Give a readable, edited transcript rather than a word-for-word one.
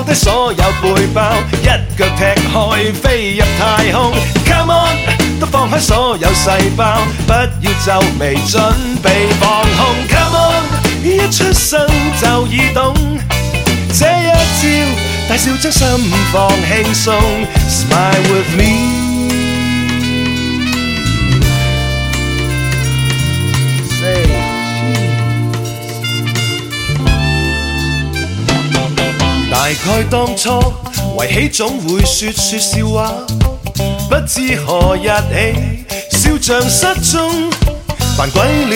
低所有背包，一腳踢開飛入太空。Come on， 都放開所有細胞，不要皺眉，準備放空。Come on， 一出生就已懂，這一招大笑將心放輕鬆。Smile with me。大概當初圍起總會說笑話，不知何日起笑像失蹤，扮鬼臉。